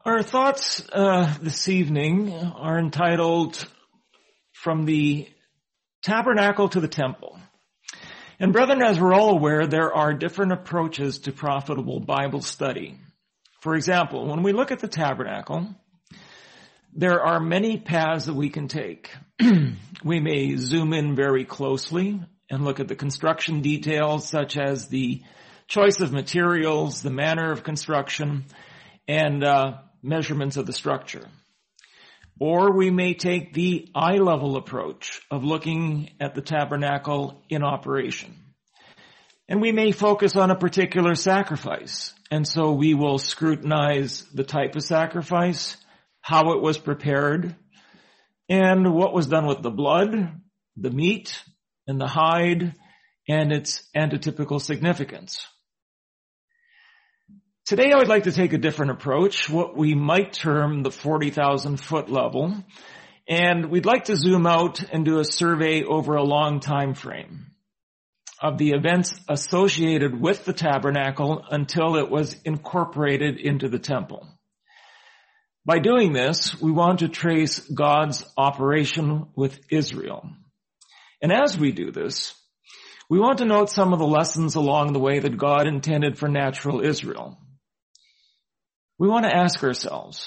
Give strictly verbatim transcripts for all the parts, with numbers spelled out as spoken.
Our thoughts uh, this evening are entitled From the Tabernacle to the Temple. And brethren, as we're all aware, there are different approaches to profitable Bible study. For example, when we look at the tabernacle, there are many paths that we can take. We may zoom in very closely and look at the construction details, such as the choice of materials, the manner of construction, and uh, measurements of the structure. Or we may take the eye-level approach of looking at the tabernacle in operation. And we may focus on a particular sacrifice. And so we will scrutinize the type of sacrifice, how it was prepared, and what was done with the blood, the meat, and the hide, and its antitypical significance. Today I would like to take a different approach, what we might term the forty thousand foot level, and we'd like to zoom out and do a survey over a long time frame of the events associated with the tabernacle until it was incorporated into the temple. By doing this, we want to trace God's operation with Israel. And as we do this, we want to note some of the lessons along the way that God intended for natural Israel. We want to ask ourselves,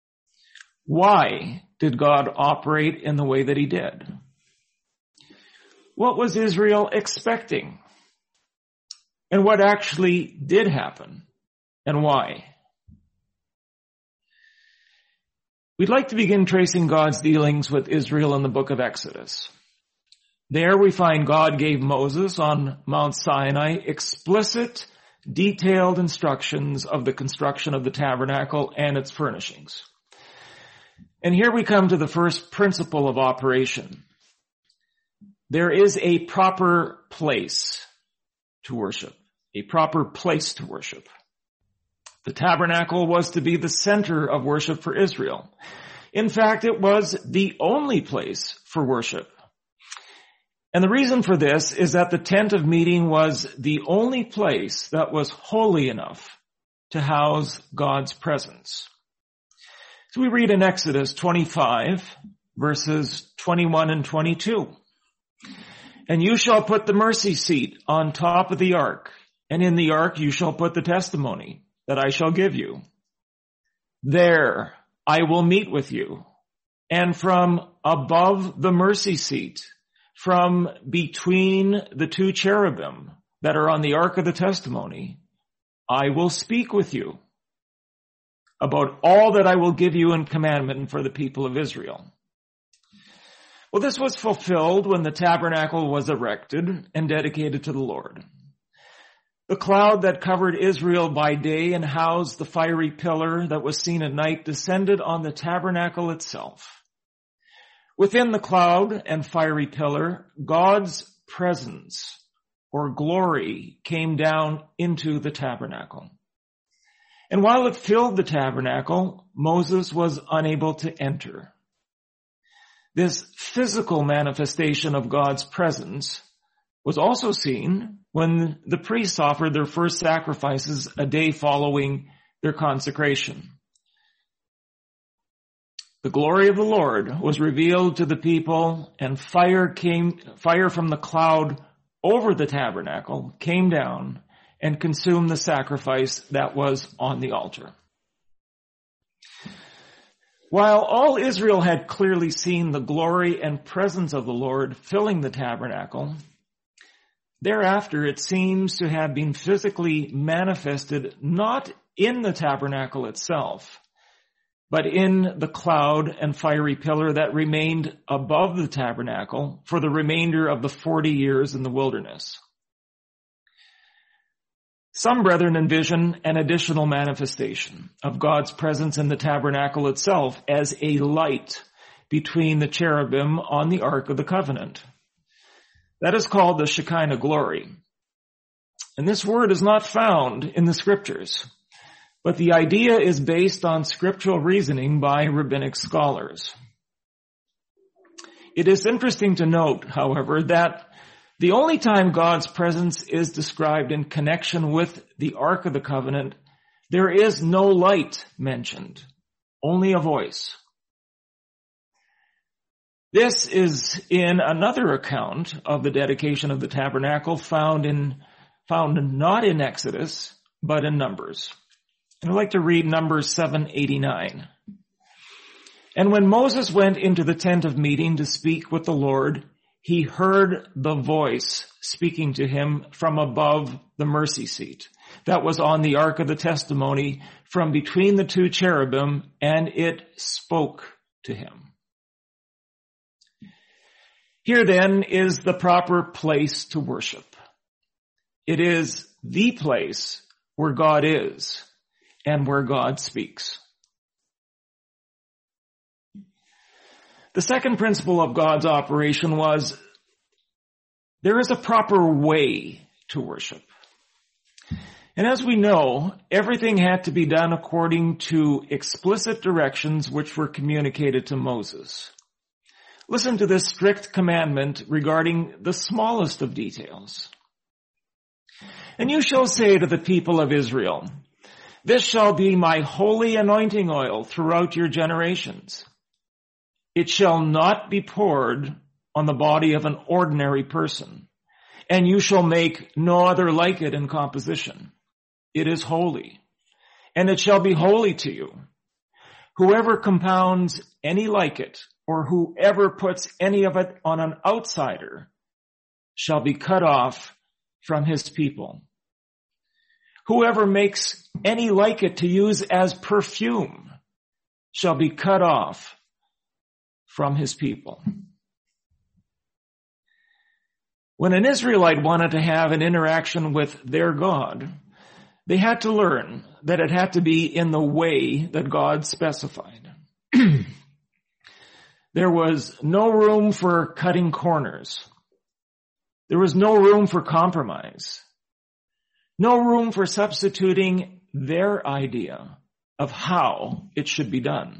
why did God operate in the way that he did? What was Israel expecting? And what actually did happen? And why? We'd like to begin tracing God's dealings with Israel in the book of Exodus. There we find God gave Moses on Mount Sinai explicit detailed instructions of the construction of the tabernacle and its furnishings. And here we come to the first principle of operation. There is a proper place to worship, a proper place to worship. The tabernacle was to be the center of worship for Israel. In fact, it was the only place for worship. And the reason for this is that the tent of meeting was the only place that was holy enough to house God's presence. So we read in Exodus twenty-five, verses twenty-one and twenty-two. And you shall put the mercy seat on top of the ark, and in the ark you shall put the testimony that I shall give you. There I will meet with you, and from above the mercy seat, from between the two cherubim that are on the ark of the testimony, I will speak with you about all that I will give you in commandment for the people of Israel. Well, this was fulfilled when the tabernacle was erected and dedicated to the Lord. The cloud that covered Israel by day and housed the fiery pillar that was seen at night descended on the tabernacle itself. Within the cloud and fiery pillar, God's presence or glory came down into the tabernacle. And while it filled the tabernacle, Moses was unable to enter. This physical manifestation of God's presence was also seen when the priests offered their first sacrifices a day following their consecration. The glory of the Lord was revealed to the people, and fire came, fire from the cloud over the tabernacle came down and consumed the sacrifice that was on the altar. While all Israel had clearly seen the glory and presence of the Lord filling the tabernacle, thereafter it seems to have been physically manifested not in the tabernacle itself, but in the cloud and fiery pillar that remained above the tabernacle for the remainder of the forty years in the wilderness. Some brethren envision an additional manifestation of God's presence in the tabernacle itself as a light between the cherubim on the Ark of the Covenant. That is called the Shekinah glory. And this word is not found in the scriptures, but the idea is based on scriptural reasoning by rabbinic scholars. It is interesting to note, however, that the only time God's presence is described in connection with the Ark of the Covenant, there is no light mentioned only a voice. This is in another account of the dedication of the tabernacle found in, found not in Exodus, but in Numbers. And I'd like to read Numbers seven eighty-nine. And when Moses went into the tent of meeting to speak with the Lord, he heard the voice speaking to him from above the mercy seat that was on the ark of the testimony from between the two cherubim, and it spoke to him. Here then is the proper place to worship. It is the place where God is and where God speaks. The second principle of God's operation was there is a proper way to worship. And as we know, everything had to be done according to explicit directions which were communicated to Moses. Listen to this strict commandment regarding the smallest of details. And you shall say to the people of Israel, this shall be my holy anointing oil throughout your generations. It shall not be poured on the body of an ordinary person, and you shall make no other like it in composition. It is holy, and it shall be holy to you. Whoever compounds any like it, or whoever puts any of it on an outsider, shall be cut off from his people. Whoever makes any like it to use as perfume shall be cut off from his people. When an Israelite wanted to have an interaction with their God, they had to learn that it had to be in the way that God specified. There was no room for cutting corners. There was no room for compromise. No room for substituting their idea of how it should be done.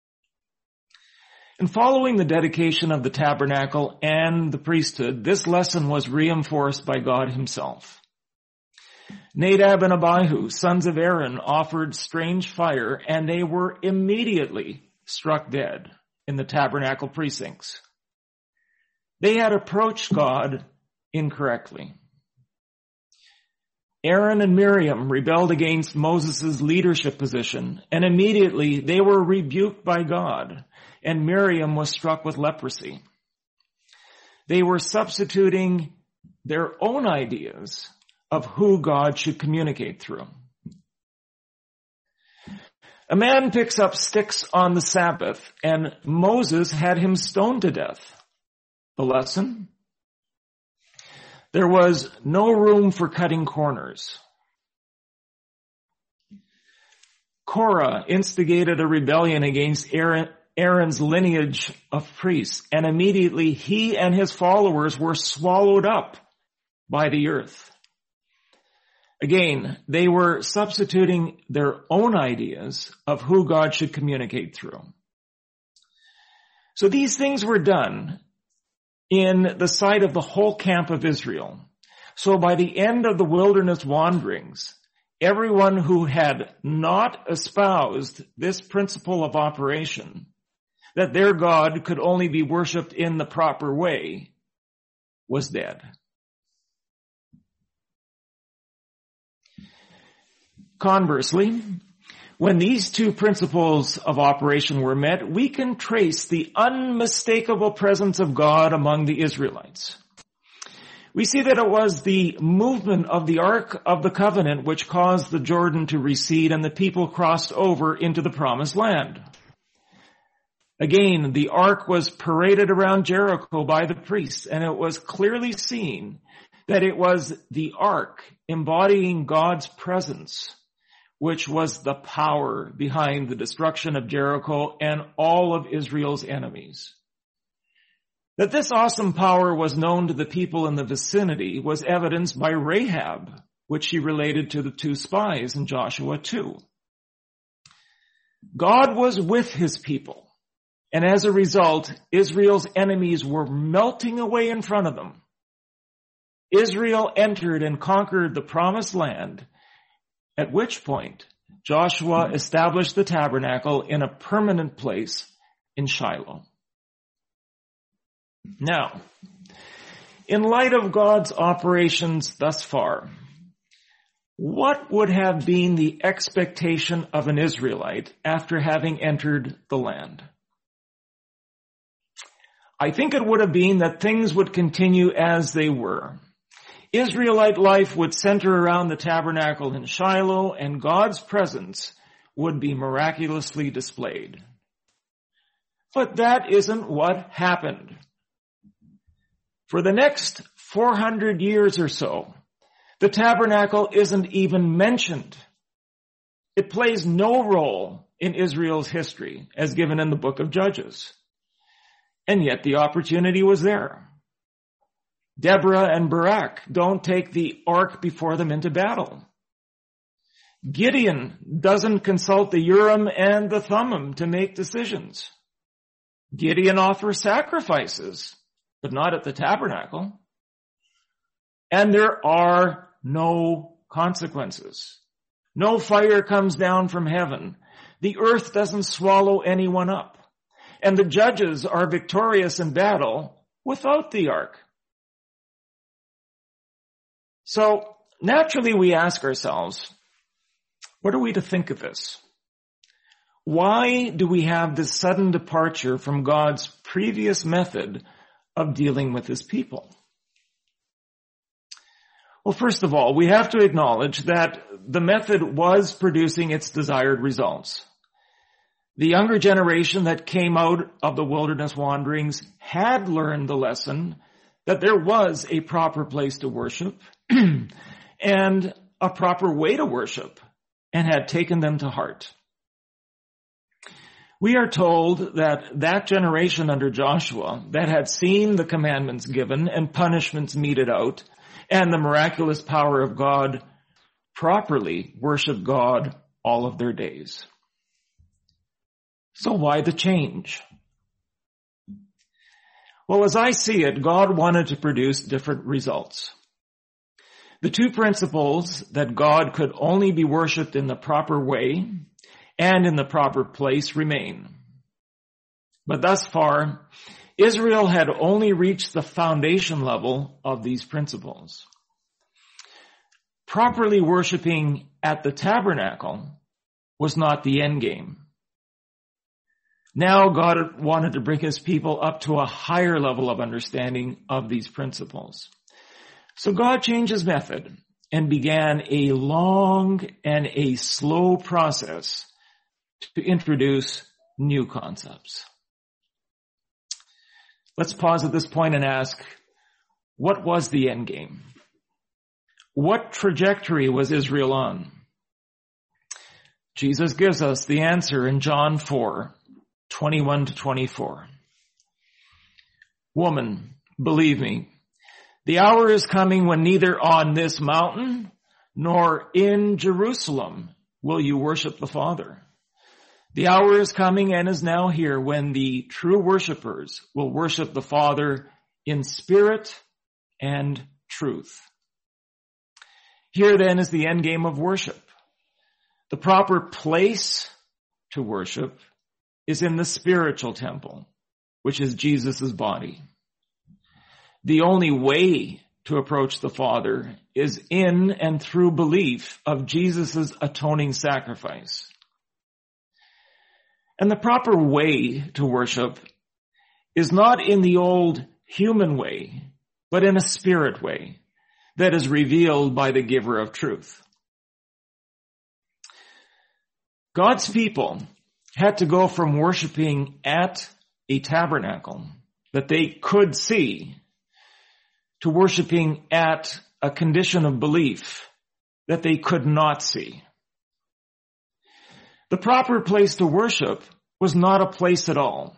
And following the dedication of the tabernacle and the priesthood, this lesson was reinforced by God himself. Nadab and Abihu, sons of Aaron, offered strange fire, and they were immediately struck dead in the tabernacle precincts. They had approached God incorrectly. Aaron and Miriam rebelled against Moses' leadership position, and immediately they were rebuked by God, and Miriam was struck with leprosy. They were substituting their own ideas of who God should communicate through. A man picks up sticks on the Sabbath, and Moses had him stoned to death. The lesson? There was no room for cutting corners. Korah instigated a rebellion against Aaron, Aaron's lineage of priests, and immediately he and his followers were swallowed up by the earth. Again, they were substituting their own ideas of who God should communicate through. So these things were done in the sight of the whole camp of Israel. So by the end of the wilderness wanderings, everyone who had not espoused this principle of operation, that their God could only be worshipped in the proper way, was dead. Conversely, when these two principles of operation were met, we can trace the unmistakable presence of God among the Israelites. We see that it was the movement of the Ark of the Covenant which caused the Jordan to recede and the people crossed over into the Promised Land. Again, the Ark was paraded around Jericho by the priests, and it was clearly seen that it was the Ark embodying God's presence which was the power behind the destruction of Jericho and all of Israel's enemies. That this awesome power was known to the people in the vicinity was evidenced by Rahab, which she related to the two spies in Joshua two. God was with his people, and as a result, Israel's enemies were melting away in front of them. Israel entered and conquered the Promised Land, at which point Joshua established the tabernacle in a permanent place in Shiloh. Now, in light of God's operations thus far, what would have been the expectation of an Israelite after having entered the land? I think it would have been that things would continue as they were. Israelite life would center around the tabernacle in Shiloh, and God's presence would be miraculously displayed. But that isn't what happened. For the next four hundred years or so, the tabernacle isn't even mentioned. It plays no role in Israel's history as given in the book of Judges. And yet the opportunity was there. Deborah and Barak don't take the ark before them into battle. Gideon doesn't consult the Urim and the Thummim to make decisions. Gideon offers sacrifices, but not at the tabernacle. And there are no consequences. No fire comes down from heaven. The earth doesn't swallow anyone up. And the judges are victorious in battle without the ark. So naturally we ask ourselves, what are we to think of this? Why do we have this sudden departure from God's previous method of dealing with his people? Well, first of all, we have to acknowledge that the method was producing its desired results. The younger generation that came out of the wilderness wanderings had learned the lesson that there was a proper place to worship and a proper way to worship, and had taken them to heart. We are told that that generation under Joshua that had seen the commandments given and punishments meted out and the miraculous power of God properly worshiped God all of their days. So why the change? Well, as I see it, God wanted to produce different results. The two principles that God could only be worshipped in the proper way and in the proper place remain. But thus far, Israel had only reached the foundation level of these principles. Properly worshiping at the tabernacle was not the end game. Now God wanted to bring his people up to a higher level of understanding of these principles. So God changed his method and began a long and a slow process to introduce new concepts. Let's pause at this point and ask, what was the end game? What trajectory was Israel on? Jesus gives us the answer in John four, twenty-one to twenty-four. Woman, believe me, the hour is coming when neither on this mountain nor in Jerusalem will you worship the Father. The hour is coming and is now here when the true worshipers will worship the Father in spirit and truth. Here then is the end game of worship. The proper place to worship is in the spiritual temple, which is Jesus' body. The only way to approach the Father is in and through belief of Jesus' atoning sacrifice. And the proper way to worship is not in the old human way, but in a spirit way that is revealed by the giver of truth. God's people had to go from worshiping at a tabernacle that they could see to worshiping at a condition of belief that they could not see. The proper place to worship was not a place at all.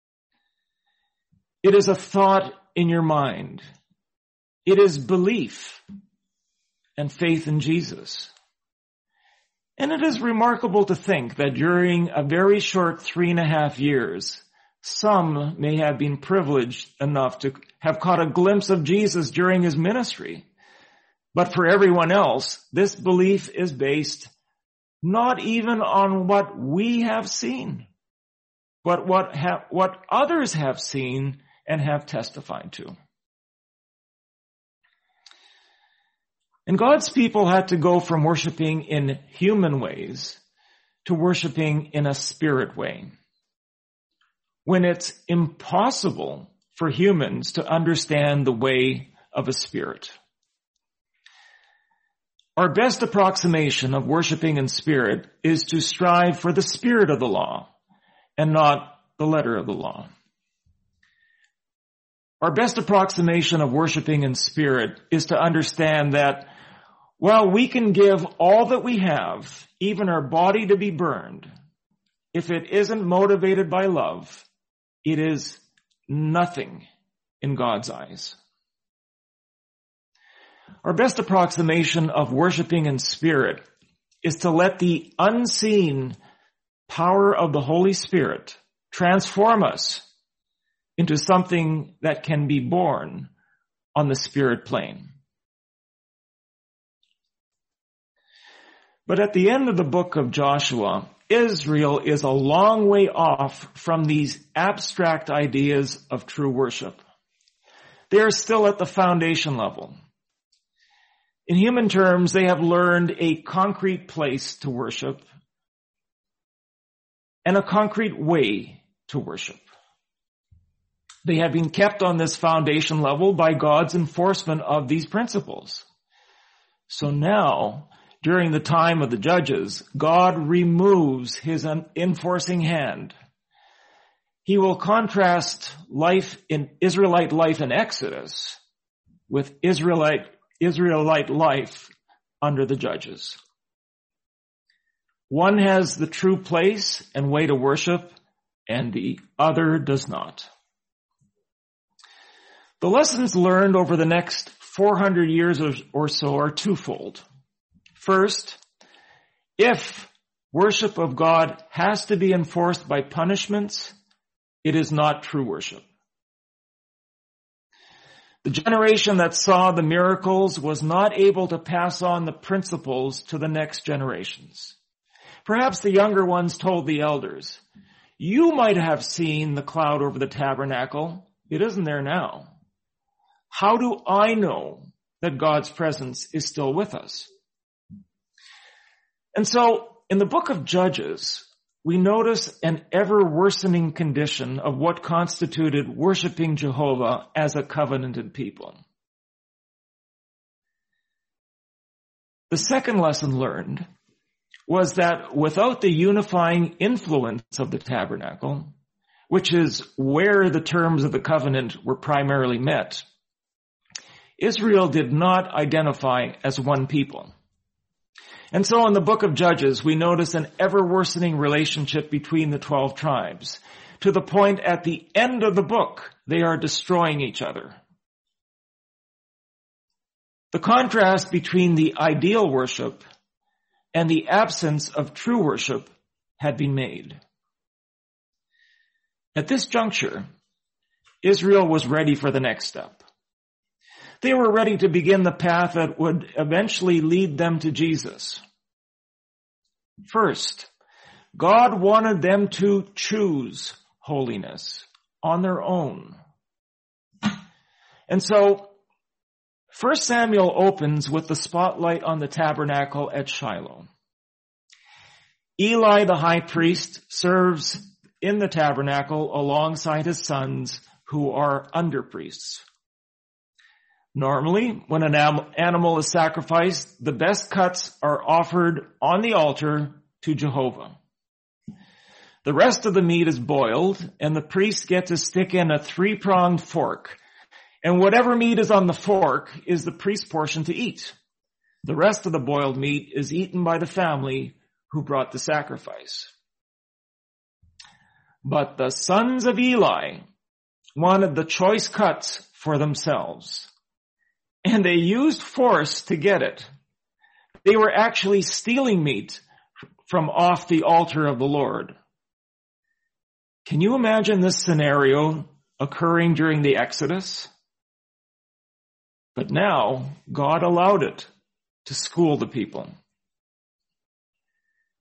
It is a thought in your mind. It is belief and faith in Jesus. And it is remarkable to think that during a very short three and a half years, some may have been privileged enough to have caught a glimpse of Jesus during his ministry. But for everyone else, this belief is based not even on what we have seen, but what ha- what others have seen and have testified to. And God's people had to go from worshiping in human ways to worshiping in a spirit way, when it's impossible for humans to understand the way of a spirit. Our best approximation of worshiping in spirit is to strive for the spirit of the law and not the letter of the law. Our best approximation of worshiping in spirit is to understand that while we can give all that we have, even our body to be burned, if it isn't motivated by love, it is nothing in God's eyes. Our best approximation of worshiping in spirit is to let the unseen power of the Holy Spirit transform us into something that can be born on the spirit plane. But at the end of the book of Joshua, Israel is a long way off from these abstract ideas of true worship. They are still at the foundation level. In human terms, they have learned a concrete place to worship and a concrete way to worship. They have been kept on this foundation level by God's enforcement of these principles. So now, during the time of the judges, God removes his enforcing hand. He will contrast life in Israelite life in Exodus with Israelite Israelite life under the judges. One has the true place and way to worship, and the other does not. The lessons learned over the next four hundred years or so are twofold. First, if worship of God has to be enforced by punishments, it is not true worship. The generation that saw the miracles was not able to pass on the principles to the next generations. Perhaps the younger ones told the elders, "You might have seen the cloud over the tabernacle. It isn't there now. How do I know that God's presence is still with us?" And so, in the book of Judges, we notice an ever-worsening condition of what constituted worshiping Jehovah as a covenanted people. The second lesson learned was that without the unifying influence of the tabernacle, which is where the terms of the covenant were primarily met, Israel did not identify as one people. And so in the book of Judges, we notice an ever-worsening relationship between the twelve tribes, to the point at the end of the book, they are destroying each other. The contrast between the ideal worship and the absence of true worship had been made. At this juncture, Israel was ready for the next step. They were ready to begin the path that would eventually lead them to Jesus. First, God wanted them to choose holiness on their own. And so, First Samuel opens with the spotlight on the tabernacle at Shiloh. Eli, the high priest, serves in the tabernacle alongside his sons who are under priests. Normally, when an animal is sacrificed, the best cuts are offered on the altar to Jehovah. The rest of the meat is boiled, and the priest gets to stick in a three-pronged fork. And whatever meat is on the fork is the priest's portion to eat. The rest of the boiled meat is eaten by the family who brought the sacrifice. But the sons of Eli wanted the choice cuts for themselves. And they used force to get it. They were actually stealing meat from off the altar of the Lord. Can you imagine this scenario occurring during the Exodus? But now, God allowed it to school the people.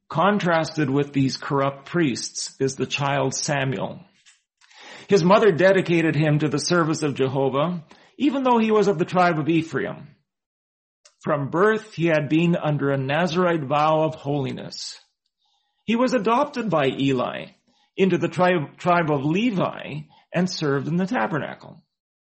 contrasted with these corrupt priests is the child Samuel. His mother dedicated him to the service of Jehovah, even though he was of the tribe of Ephraim. From birth, he had been under a Nazirite vow of holiness. He was adopted by Eli into the tribe, tribe of Levi and served in the tabernacle.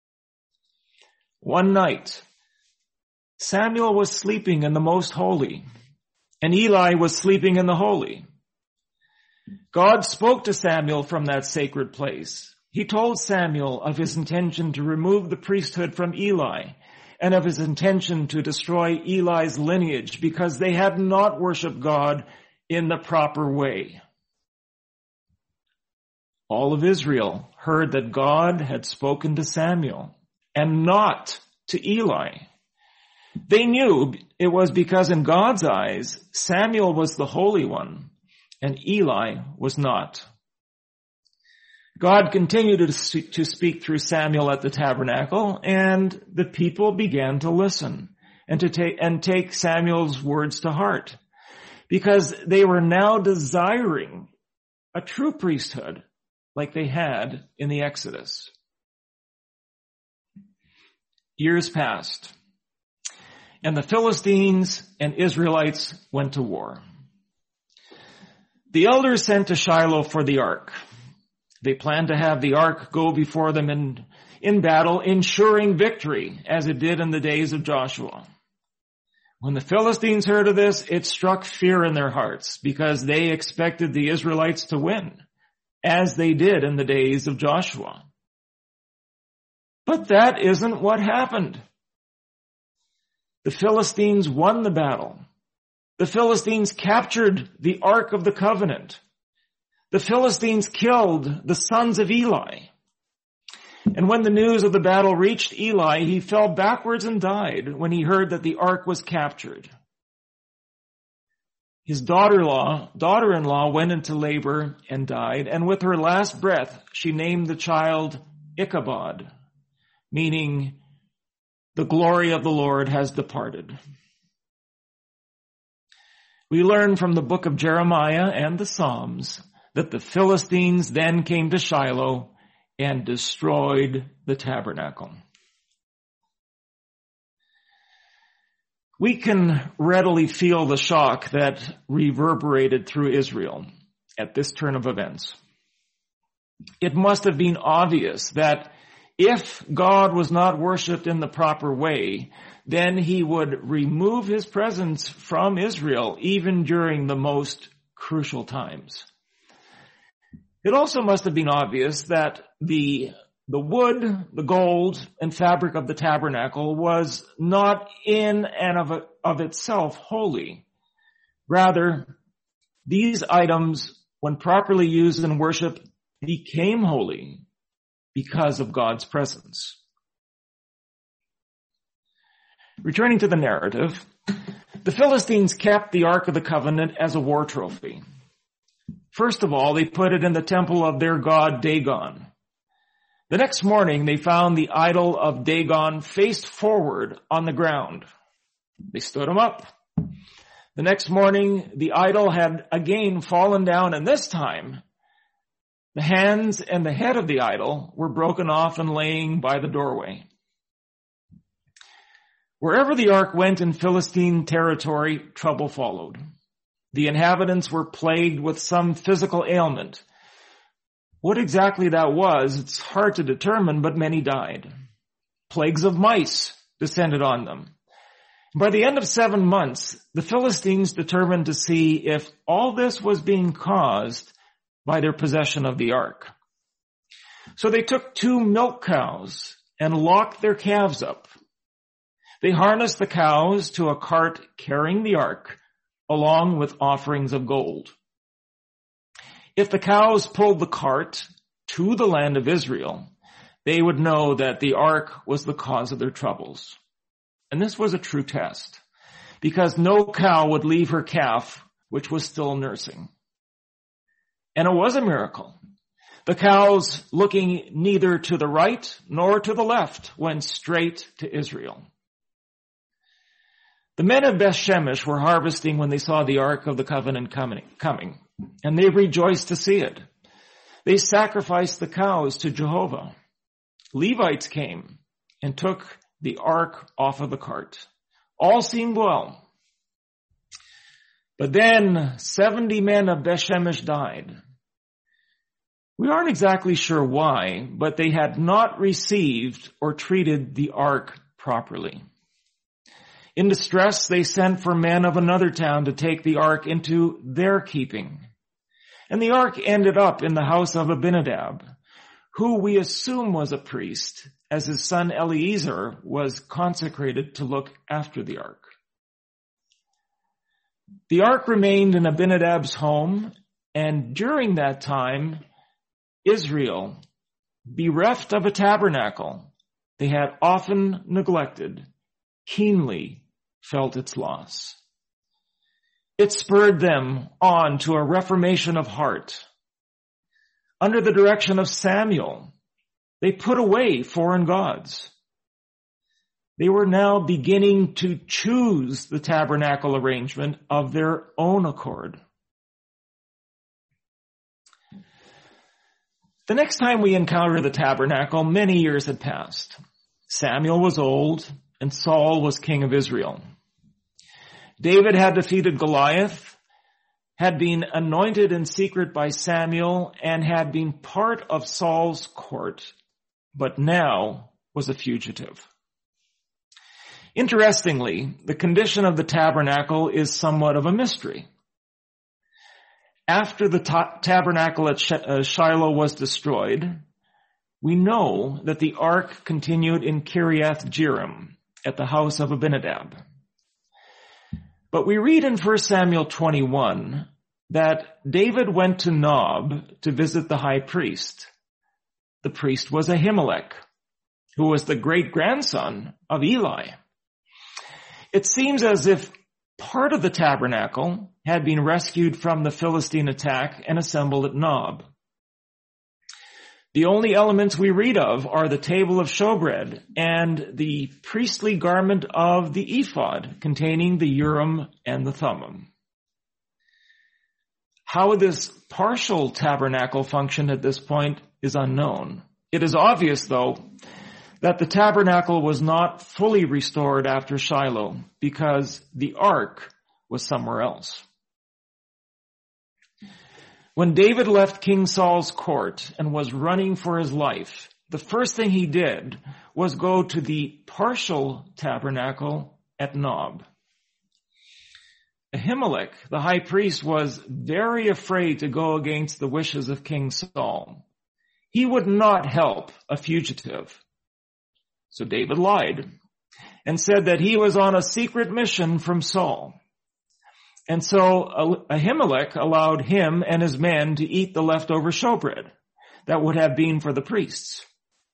One night, Samuel was sleeping in the most holy, and Eli was sleeping in the holy. God spoke to Samuel from that sacred place. He told Samuel of his intention to remove the priesthood from Eli and of his intention to destroy Eli's lineage because they had not worshiped God in the proper way. All of Israel heard that God had spoken to Samuel and not to Eli. They knew it was because in God's eyes, Samuel was the holy one and Eli was not. God continued to speak through Samuel at the tabernacle, and the people began to listen and to take, and take Samuel's words to heart, because they were now desiring a true priesthood like they had in the Exodus. Years passed, and the Philistines and Israelites went to war. The elders sent to Shiloh for the ark. They planned to have the ark go before them in, in battle, ensuring victory, as it did in the days of Joshua. When the Philistines heard of this, it struck fear in their hearts, because they expected the Israelites to win, as they did in the days of Joshua. But that isn't what happened. The Philistines won the battle. The Philistines captured the Ark of the Covenant. The Philistines killed the sons of Eli. And when the news of the battle reached Eli, he fell backwards and died when he heard that the ark was captured. His daughter-in-law, daughter-in-law went into labor and died, and with her last breath, she named the child Ichabod, meaning the glory of the Lord has departed. We learn from the book of Jeremiah and the Psalms that the Philistines then came to Shiloh and destroyed the tabernacle. We can readily feel the shock that reverberated through Israel at this turn of events. It must have been obvious that if God was not worshipped in the proper way, then he would remove his presence from Israel even during the most crucial times. It also must have been obvious that the, the wood, the gold, and fabric of the tabernacle was not in and of, of itself holy. Rather, these items, when properly used in worship, became holy because of God's presence. Returning to the narrative, the Philistines kept the Ark of the Covenant as a war trophy. First of all, they put it in the temple of their god Dagon. The next morning, they found the idol of Dagon faced forward on the ground. They stood him up. The next morning, the idol had again fallen down, and this time, the hands and the head of the idol were broken off and laying by the doorway. Wherever the ark went in Philistine territory, trouble followed. The inhabitants were plagued with some physical ailment. What exactly that was, it's hard to determine, but many died. Plagues of mice descended on them. By the end of seven months, the Philistines determined to see if all this was being caused by their possession of the ark. So they took two milk cows and locked their calves up. They harnessed the cows to a cart carrying the ark, along with offerings of gold. If the cows pulled the cart to the land of Israel, they would know that the ark was the cause of their troubles. And this was a true test, because no cow would leave her calf, which was still nursing. And it was a miracle. The cows, looking neither to the right nor to the left, went straight to Israel. The men of Beth Shemesh were harvesting when they saw the Ark of the Covenant coming, and they rejoiced to see it. They sacrificed the cows to Jehovah. Levites came and took the Ark off of the cart. All seemed well. But then seventy men of Beth Shemesh died. We aren't exactly sure why, but they had not received or treated the Ark properly. In distress, they sent for men of another town to take the Ark into their keeping. And the Ark ended up in the house of Abinadab, who we assume was a priest, as his son Eleazar was consecrated to look after the Ark. The Ark remained in Abinadab's home, and during that time, Israel, bereft of a tabernacle they had often neglected, keenly felt its loss. It spurred them on to a reformation of heart. Under the direction of Samuel, they put away foreign gods. They were now beginning to choose the tabernacle arrangement of their own accord. The next time we encounter the tabernacle, many years had passed. Samuel was old, and Saul was king of Israel. David had defeated Goliath, had been anointed in secret by Samuel, and had been part of Saul's court, but now was a fugitive. Interestingly, the condition of the tabernacle is somewhat of a mystery. After the ta- tabernacle at Sh- uh, Shiloh was destroyed, we know that the ark continued in Kiriath Jearim at the house of Abinadab. But we read in First Samuel twenty-one that David went to Nob to visit the high priest. The priest was Ahimelech, who was the great-grandson of Eli. It seems as if part of the tabernacle had been rescued from the Philistine attack and assembled at Nob. The only elements we read of are the table of showbread and the priestly garment of the ephod containing the Urim and the Thummim. How this partial tabernacle functioned at this point is unknown. It is obvious, though, that the tabernacle was not fully restored after Shiloh because the ark was somewhere else. When David left King Saul's court and was running for his life, the first thing he did was go to the partial tabernacle at Nob. Ahimelech, the high priest, was very afraid to go against the wishes of King Saul. He would not help a fugitive. So David lied and said that he was on a secret mission from Saul. And so Ahimelech allowed him and his men to eat the leftover showbread that would have been for the priests.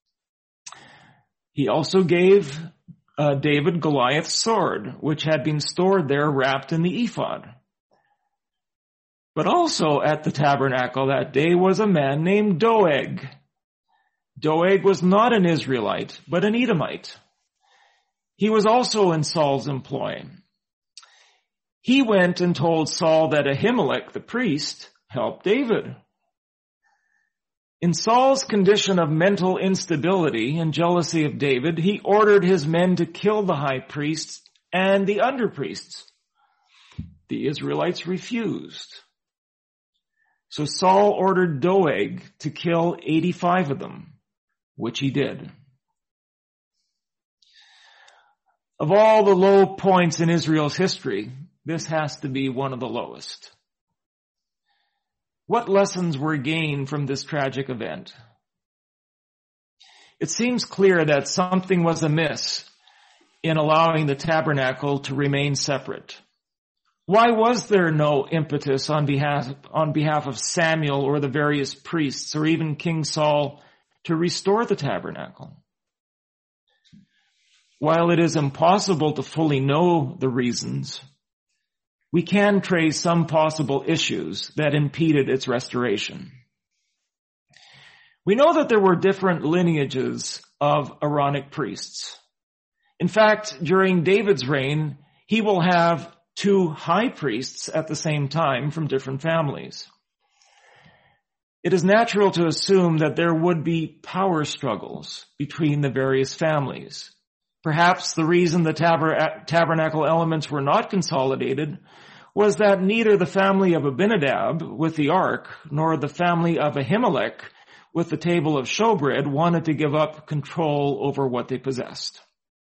He also gave uh, David Goliath's sword, which had been stored there wrapped in the ephod. But also at the tabernacle that day was a man named Doeg. Doeg was not an Israelite, but an Edomite. He was also in Saul's employ. He went and told Saul that Ahimelech, the priest, helped David. In Saul's condition of mental instability and jealousy of David, he ordered his men to kill the high priests and the underpriests. The Israelites refused. So Saul ordered Doeg to kill eighty-five of them, which he did. Of all the low points in Israel's history, this has to be one of the lowest. What lessons were gained from this tragic event? It seems clear that something was amiss in allowing the tabernacle to remain separate. Why was there no impetus on behalf, on behalf of Samuel or the various priests or even King Saul to restore the tabernacle? While it is impossible to fully know the reasons, we can trace some possible issues that impeded its restoration. We know that there were different lineages of Aaronic priests. In fact, during David's reign, he will have two high priests at the same time from different families. It is natural to assume that there would be power struggles between the various families. Perhaps the reason the tab- tabernacle elements were not consolidated was that neither the family of Abinadab with the ark nor the family of Ahimelech with the table of showbread wanted to give up control over what they possessed.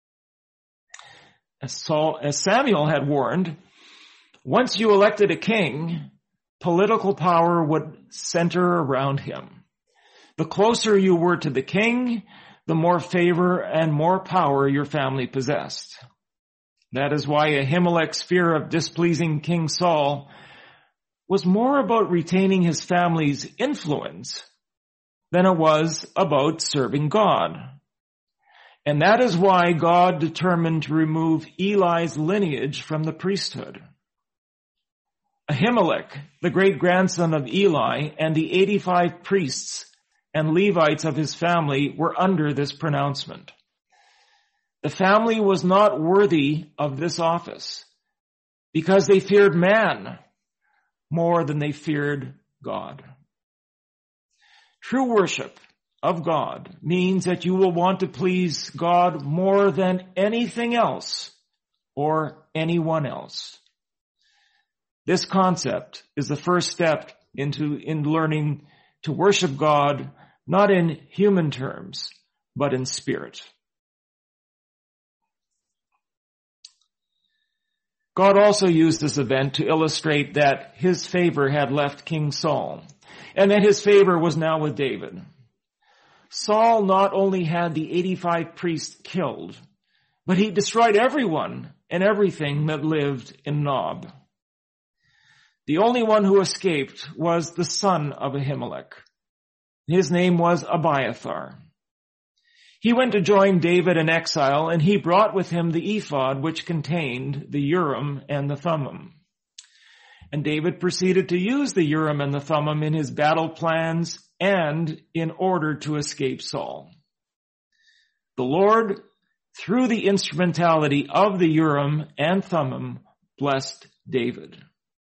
As, Saul, as Samuel had warned, once you elected a king, political power would center around him. The closer you were to the king, the more favor and more power your family possessed. That is why Ahimelech's fear of displeasing King Saul was more about retaining his family's influence than it was about serving God. And that is why God determined to remove Eli's lineage from the priesthood. Ahimelech, the great-grandson of Eli, and the eighty-five priests and Levites of his family were under this pronouncement. The family was not worthy of this office because they feared man more than they feared God. True worship of God means that you will want to please God more than anything else or anyone else. This concept is the first step into in learning to worship God, not in human terms, but in spirit. God also used this event to illustrate that his favor had left King Saul, and that his favor was now with David. Saul not only had the eighty-five priests killed, but he destroyed everyone and everything that lived in Nob. The only one who escaped was the son of Ahimelech. His name was Abiathar. He went to join David in exile, and he brought with him the ephod which contained the Urim and the Thummim. And David proceeded to use the Urim and the Thummim in his battle plans and in order to escape Saul. The Lord, through the instrumentality of the Urim and Thummim, blessed David.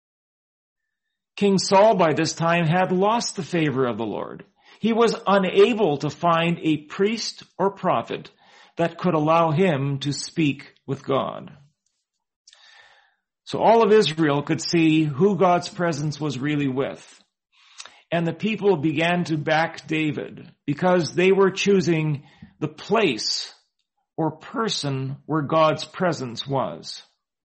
King Saul by this time had lost the favor of the Lord. He was unable to find a priest or prophet that could allow him to speak with God. So all of Israel could see who God's presence was really with. And the people began to back David because they were choosing the place or person where God's presence was.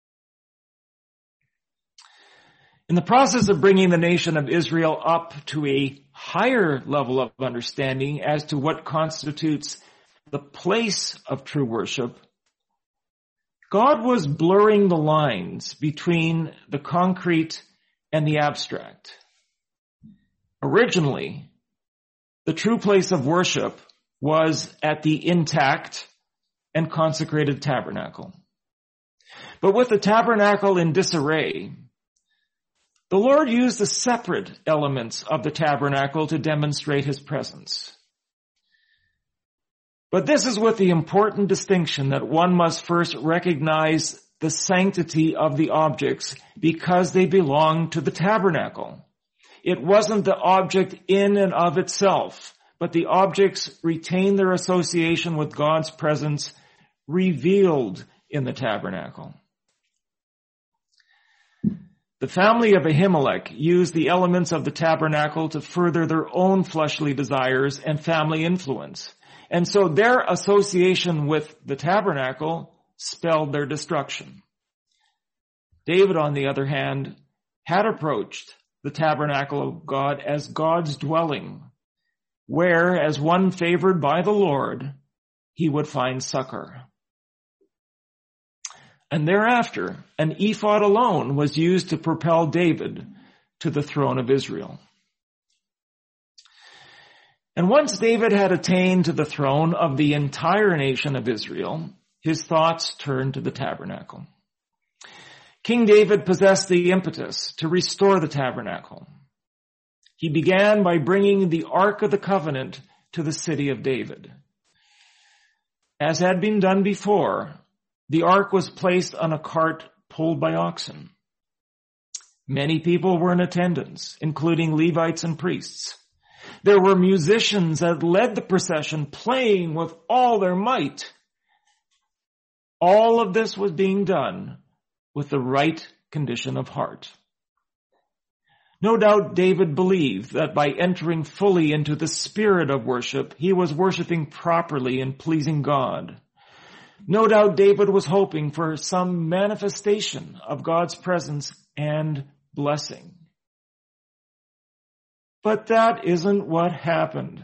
In the process of bringing the nation of Israel up to a higher level of understanding as to what constitutes the place of true worship, God was blurring the lines between the concrete and the abstract. Originally, the true place of worship was at the intact and consecrated tabernacle. But with the tabernacle in disarray, the Lord used the separate elements of the tabernacle to demonstrate his presence. But this is with the important distinction that one must first recognize the sanctity of the objects because they belong to the tabernacle. It wasn't the object in and of itself, but the objects retain their association with God's presence revealed in the tabernacle. The family of Ahimelech used the elements of the tabernacle to further their own fleshly desires and family influence. And so their association with the tabernacle spelled their destruction. David, on the other hand, had approached the tabernacle of God as God's dwelling, where, as one favored by the Lord, he would find succor. And thereafter, an ephod alone was used to propel David to the throne of Israel. And once David had attained to the throne of the entire nation of Israel, his thoughts turned to the tabernacle. King David possessed the impetus to restore the tabernacle. He began by bringing the Ark of the Covenant to the city of David. As had been done before, the ark was placed on a cart pulled by oxen. Many people were in attendance, including Levites and priests. There were musicians that led the procession, playing with all their might. All of this was being done with the right condition of heart. No doubt David believed that by entering fully into the spirit of worship, he was worshiping properly and pleasing God. No doubt David was hoping for some manifestation of God's presence and blessing. But that isn't what happened.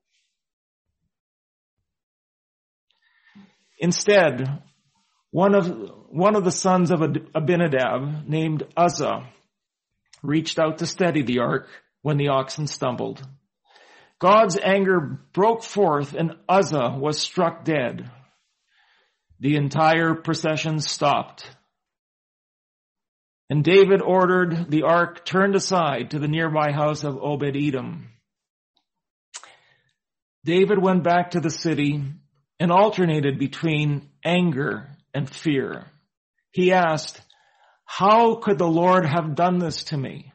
Instead, one of, one of the sons of Abinadab, named Uzzah, reached out to steady the ark when the oxen stumbled. God's anger broke forth and Uzzah was struck dead. The entire procession stopped. And David ordered the ark turned aside to the nearby house of Obed-Edom. David went back to the city and alternated between anger and fear. He asked, "How could the Lord have done this to me?"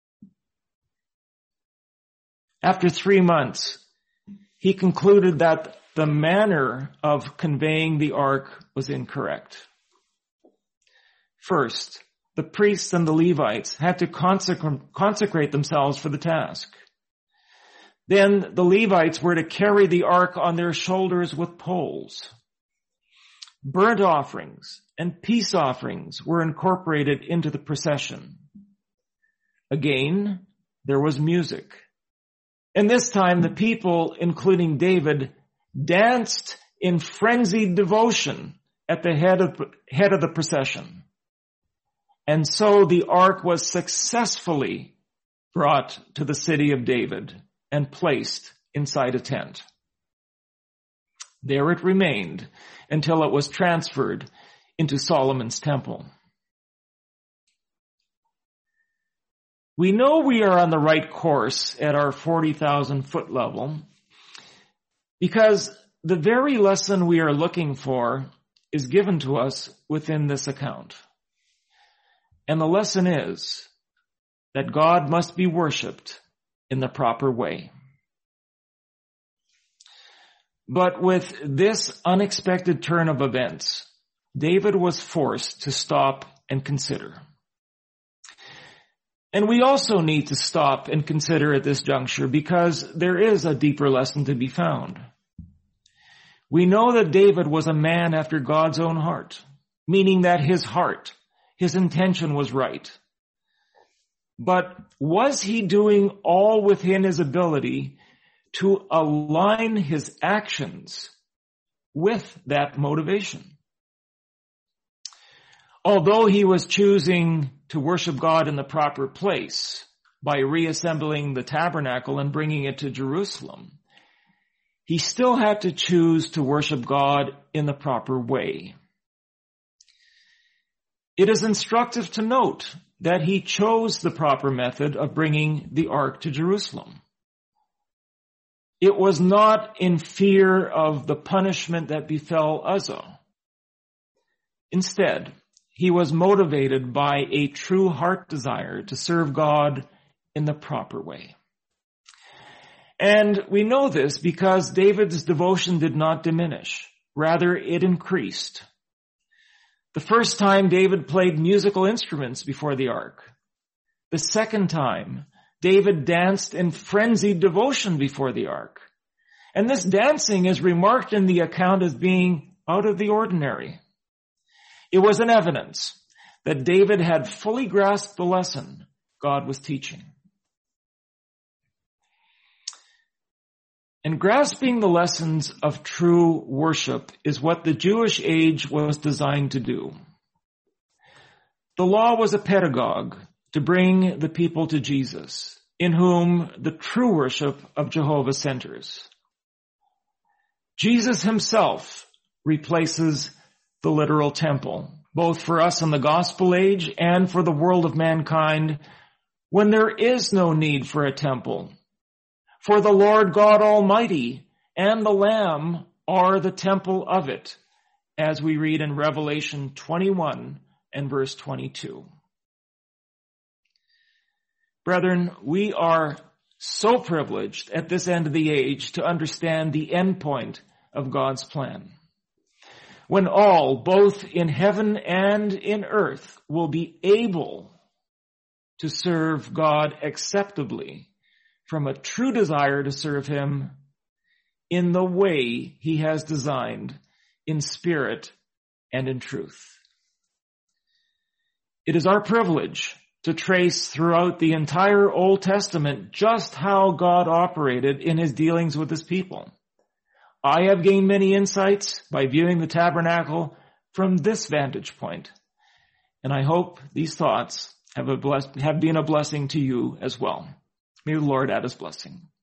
After three months, he concluded that the manner of conveying the ark was incorrect. First, the priests and the Levites had to consec- consecrate themselves for the task. Then the Levites were to carry the ark on their shoulders with poles. Burnt offerings and peace offerings were incorporated into the procession. Again, there was music. And this time the people, including David, danced in frenzied devotion at the head of, head of the procession. And so the ark was successfully brought to the city of David and placed inside a tent. There it remained until it was transferred into Solomon's temple. We know we are on the right course at our forty thousand foot level because the very lesson we are looking for is given to us within this account. And the lesson is that God must be worshipped in the proper way. But with this unexpected turn of events, David was forced to stop and consider. And we also need to stop and consider at this juncture because there is a deeper lesson to be found. We know that David was a man after God's own heart, meaning that his heart, his intention was right. But was he doing all within his ability to align his actions with that motivation? Although he was choosing to worship God in the proper place by reassembling the tabernacle and bringing it to Jerusalem, he still had to choose to worship God in the proper way. It is instructive to note that he chose the proper method of bringing the ark to Jerusalem. It was not in fear of the punishment that befell Uzzah. Instead, he was motivated by a true heart desire to serve God in the proper way. And we know this because David's devotion did not diminish. Rather, it increased. The first time David played musical instruments before the ark. The second time, David danced in frenzied devotion before the ark. And this dancing is remarked in the account as being out of the ordinary. It was an evidence that David had fully grasped the lesson God was teaching. And grasping the lessons of true worship is what the Jewish age was designed to do. The law was a pedagogue to bring the people to Jesus, in whom the true worship of Jehovah centers. Jesus himself replaces the literal temple, both for us in the gospel age and for the world of mankind, when there is no need for a temple. For the Lord God Almighty and the Lamb are the temple of it, as we read in Revelation twenty-one and verse twenty-two. Brethren, we are so privileged at this end of the age to understand the end point of God's plan. When all, both in heaven and in earth, will be able to serve God acceptably from a true desire to serve him in the way he has designed, in spirit and in truth. It is our privilege to trace throughout the entire Old Testament just how God operated in his dealings with his people. I have gained many insights by viewing the tabernacle from this vantage point, and I hope these thoughts have, a bless- have been a blessing to you as well. May the Lord add his blessing.